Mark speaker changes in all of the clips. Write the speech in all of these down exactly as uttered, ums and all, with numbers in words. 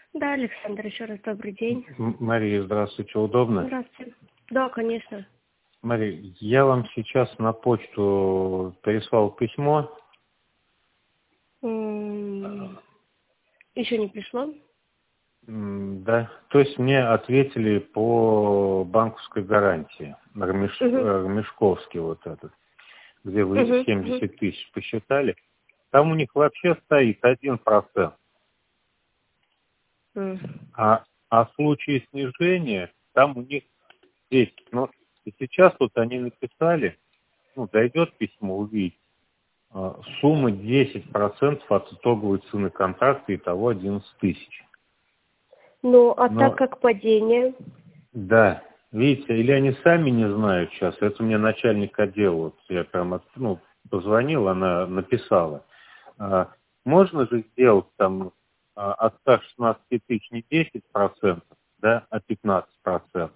Speaker 1: Да, Александр, еще раз добрый день.
Speaker 2: М- Мария, здравствуйте, удобно?
Speaker 1: Здравствуйте. Да, конечно.
Speaker 2: Мария, я вам сейчас на почту переслал письмо.
Speaker 1: М, Еще не пришло?
Speaker 2: М, Да, то есть мне ответили по банковской гарантии. Рамеш-
Speaker 1: Угу.
Speaker 2: э, Рамешковский вот этот, где вы
Speaker 1: Угу. Угу.
Speaker 2: семьдесят тысяч посчитали. Там у них вообще стоит один процент. А, а в случае снижения там у них десять. Ну, и сейчас вот они написали, ну, дойдет письмо, увидите. А, Сумма десять процентов от итоговой цены контракта, итого одиннадцать тысяч.
Speaker 1: Ну, а так
Speaker 2: Но,
Speaker 1: как падение?
Speaker 2: да, видите, или они сами не знают сейчас, это мне начальник отдела, вот я прям, от- ну, позвонил, она написала. А, можно же сделать там а, от ста шестнадцати тысяч не десять процентов, да, а пятнадцать процентов.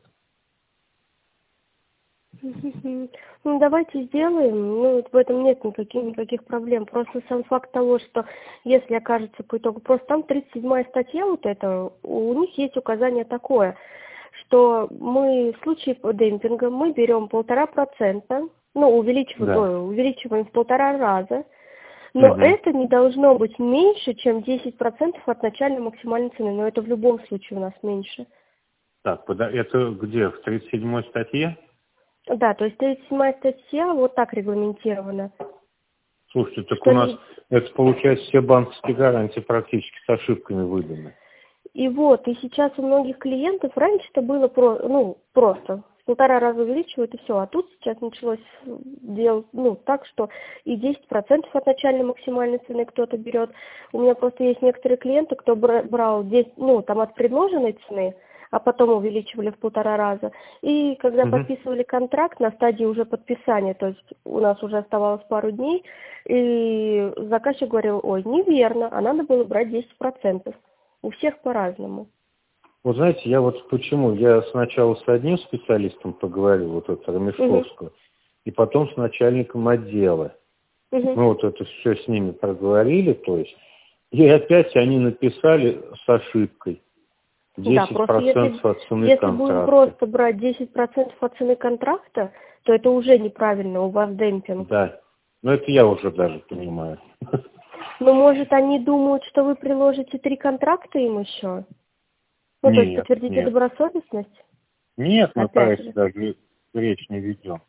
Speaker 1: Мгм. Ну, давайте сделаем. Ну, вот в этом нет никаких, никаких проблем. Просто сам факт того, что если окажется по итогу, просто там тридцать седьмая статья вот эта, у них есть указание такое, что мы в случае демпинга мы берем полтора процента, ну, увеличиваем,
Speaker 2: Да.
Speaker 1: ой, увеличиваем в полтора раза, но
Speaker 2: Мгм.
Speaker 1: это не должно быть меньше, чем десять процентов от начальной максимальной цены, но это в любом случае у нас меньше.
Speaker 2: Так, пода- это где, в тридцать седьмой статье?
Speaker 1: Да, то есть тридцать седьмая статья вот так регламентирована.
Speaker 2: Слушайте, так
Speaker 1: Что
Speaker 2: у нас,
Speaker 1: ли-
Speaker 2: это получается, все банковские гарантии практически с ошибками выданы.
Speaker 1: И вот, и сейчас у многих клиентов раньше это было про, ну, просто в полтора раза увеличивают и все, а тут сейчас началось делать, ну, так, что и десять процентов от начальной максимальной цены кто-то берет. У меня просто есть некоторые клиенты, кто бра- брал десять, ну, там от предложенной цены, а потом увеличивали в полтора раза. И когда
Speaker 2: Мгм.
Speaker 1: подписывали контракт на стадии уже подписания, то есть у нас уже оставалось пару дней, и заказчик говорил, ой, неверно, а надо было брать десять процентов. У всех по-разному.
Speaker 2: Вот знаете, я вот почему, я сначала с одним специалистом поговорил, вот это
Speaker 1: Угу.
Speaker 2: Рамешковского, и потом с начальником отдела.
Speaker 1: Угу.
Speaker 2: Мы вот это все с ними проговорили, то есть, и опять они написали с ошибкой
Speaker 1: Да,
Speaker 2: десять
Speaker 1: просто если,
Speaker 2: процентов от цены
Speaker 1: если будем
Speaker 2: контракта.
Speaker 1: просто брать десять процентов от цены контракта, то это уже неправильно, у вас демпинг.
Speaker 2: Да, но это я уже даже понимаю.
Speaker 1: Но может они думают, что вы приложите три контракта им еще? Ну, то есть
Speaker 2: Нет,
Speaker 1: подтвердите
Speaker 2: нет.
Speaker 1: добросовестность?
Speaker 2: Нет, мы про
Speaker 1: Опять
Speaker 2: это
Speaker 1: же.
Speaker 2: даже речь не ведем.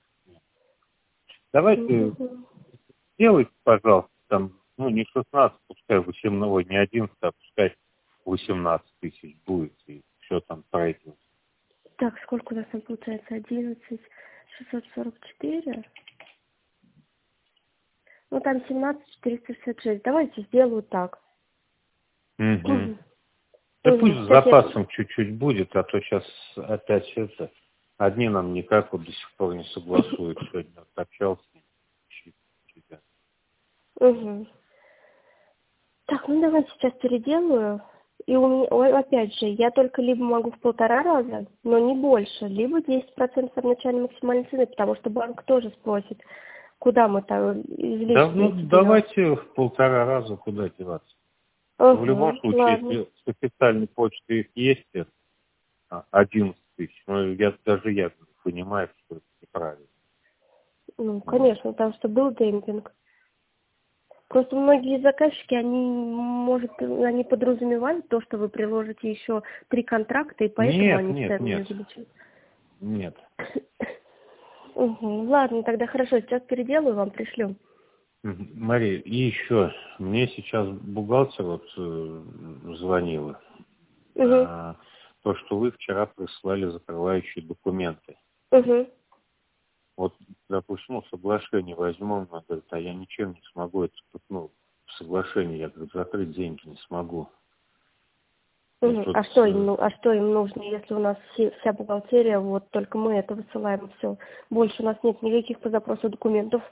Speaker 2: Давайте
Speaker 1: Мгм.
Speaker 2: сделайте, пожалуйста, там, ну, не шестнадцать, пускай восемнадцать, ой, не одиннадцать, а пускай восемнадцать тысяч будет, и все там пройдет.
Speaker 1: Так, сколько у нас там получается? одиннадцать, шестьсот сорок четыре. Ну, там семнадцать, четыреста шестьдесят шесть. Давайте сделаю так.
Speaker 2: Угу.
Speaker 1: Мгм.
Speaker 2: Да пусть
Speaker 1: Мгм.
Speaker 2: с
Speaker 1: Сейчас я...
Speaker 2: запасом чуть-чуть будет, а то сейчас опять это, одни нам никак вот до сих пор не согласуют. Сегодня вот общался с ним. Чуть- чуть, да.
Speaker 1: Мгм. Так, ну давайте сейчас переделаю. И у меня, ой, опять же, я только либо могу в полтора раза, но не больше, либо десять процентов от начальной максимальной цены, потому что банк тоже спросит, куда мы там
Speaker 2: Да,
Speaker 1: излишки
Speaker 2: ну
Speaker 1: эти берем.
Speaker 2: давайте в полтора раза куда деваться. В любом
Speaker 1: Угу,
Speaker 2: случае,
Speaker 1: ладно.
Speaker 2: если с официальной почты их есть, это а, одиннадцать тысяч. Ну, я, даже я понимаю, что это неправильно.
Speaker 1: Ну,
Speaker 2: Вот.
Speaker 1: конечно, потому что был демпинг. Просто многие заказчики, они, может, они подразумевают то, что вы приложите еще три контракта, и поэтому
Speaker 2: Нет,
Speaker 1: они
Speaker 2: нет,
Speaker 1: цену не
Speaker 2: нет,
Speaker 1: увеличивают.
Speaker 2: нет.
Speaker 1: Угу. Ладно, тогда хорошо, сейчас переделаю, вам пришлю.
Speaker 2: Мгм. Мария, и еще, мне сейчас бухгалтер вот э, звонила,
Speaker 1: Угу.
Speaker 2: а, то, что вы вчера прислали закрывающие документы.
Speaker 1: Угу.
Speaker 2: Вот, допустим, ну, соглашение возьмем, она говорит, а я ничем не смогу, это, ну, соглашение, я, говорю, закрыть деньги не смогу. Я
Speaker 1: Мгм.
Speaker 2: тут,
Speaker 1: А что им,
Speaker 2: э,
Speaker 1: ну, а что им нужно, если у нас все, вся бухгалтерия, вот только мы это высылаем, все. Больше у нас нет никаких по запросу документов.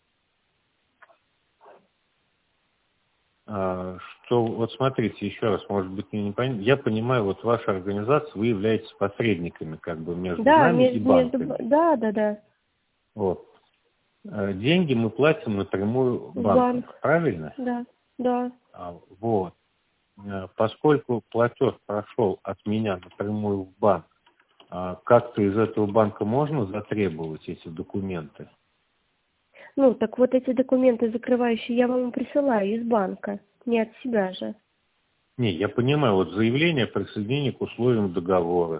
Speaker 2: а, что, вот смотрите, еще раз, может быть, мне не понятно, я понимаю, вот ваша организация, вы являетесь посредниками, как бы, между
Speaker 1: Да,
Speaker 2: нами и
Speaker 1: между, между,
Speaker 2: банками.
Speaker 1: да, да, да,
Speaker 2: Вот. Э, Деньги мы платим напрямую
Speaker 1: в
Speaker 2: банкам,
Speaker 1: банк,
Speaker 2: правильно?
Speaker 1: да, да.
Speaker 2: А, вот. поскольку платеж прошел от меня напрямую в банк, как-то из этого банка можно затребовать эти документы?
Speaker 1: Ну, так вот эти документы закрывающие я вам присылаю из банка, не от себя же.
Speaker 2: Не, я понимаю, вот заявление о присоединении к условиям договора.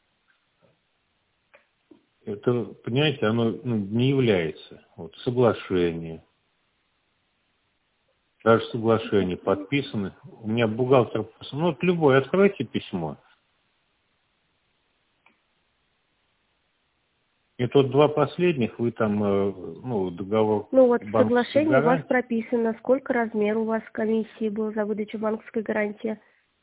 Speaker 2: Это, понимаете, оно ну, не является вот, соглашение. Даже соглашение подписаны. У меня бухгалтер, ну вот любой, откройте письмо. И тут два последних, вы там, ну, договор...
Speaker 1: Ну вот в соглашении у вас прописано, сколько размер у вас комиссии был за выдачу банковской гарантии.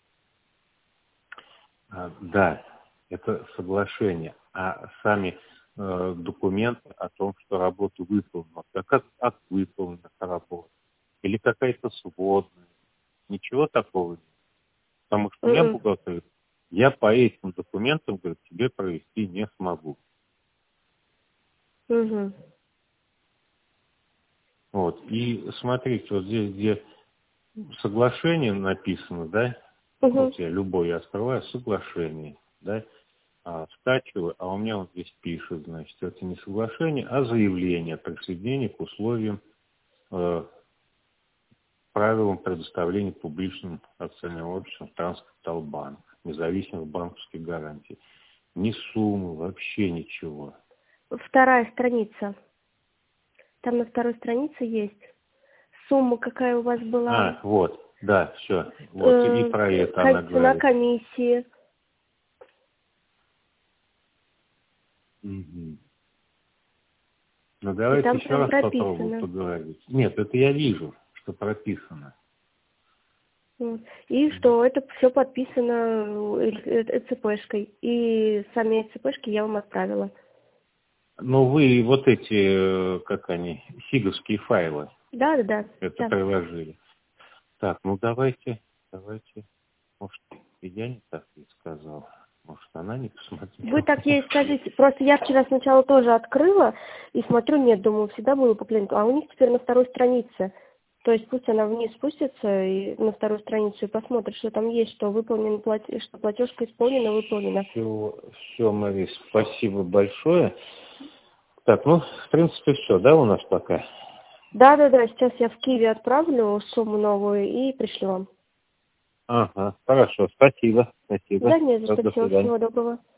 Speaker 2: А, да, это соглашение. А сами э, документы о том, что работа выполнена, как акт выполнена работа, или какая-то сводная, ничего такого нет. Потому что у меня бухгалтер говорит, я по этим документам, говорит, тебе провести не смогу.
Speaker 1: Угу.
Speaker 2: Вот. И смотрите, вот здесь, где соглашение написано, да,
Speaker 1: Угу.
Speaker 2: вот я любой я открываю, соглашение, да, а, скачиваю, а у меня вот здесь пишет, значит, это не соглашение, а заявление о присоединении к условиям, э, правилам предоставления публичным акционерным обществом Транскапиталбанк, независимых банковских гарантий. Ни суммы, вообще ничего.
Speaker 1: Вторая страница. Там на второй странице есть сумма, какая у вас была.
Speaker 2: А, вот, да, все. Вот, э, и про это она говорит.
Speaker 1: Цена комиссии.
Speaker 2: Угу. Ну, давайте еще раз прописано. Попробуем поговорить. Нет, это я вижу, что прописано.
Speaker 1: И что это все подписано ЭЦПшкой. И сами ЭЦПшки я вам отправила.
Speaker 2: Ну, вы вот эти, как они, сиговские файлы.
Speaker 1: Да, да, да.
Speaker 2: Это
Speaker 1: да.
Speaker 2: приложили. Так, ну давайте, давайте. Может, и я не так ей сказал. Может, она не посмотрела.
Speaker 1: Вы так ей скажите. Просто я вчера сначала тоже открыла и смотрю, нет, думаю, всегда было по клиенту. А у них теперь на второй странице. То есть пусть она вниз спустится и на вторую страницу и посмотрит, что там есть, что выполнен платеж, что платежка исполнена, выполнена.
Speaker 2: Все, все, Мария, спасибо большое. Так, ну, в принципе, все, да, у нас пока?
Speaker 1: Да, да, да, сейчас я в Киеве отправлю сумму новую и пришлю вам.
Speaker 2: Ага, хорошо, спасибо, спасибо.
Speaker 1: Да, не за что, всего доброго.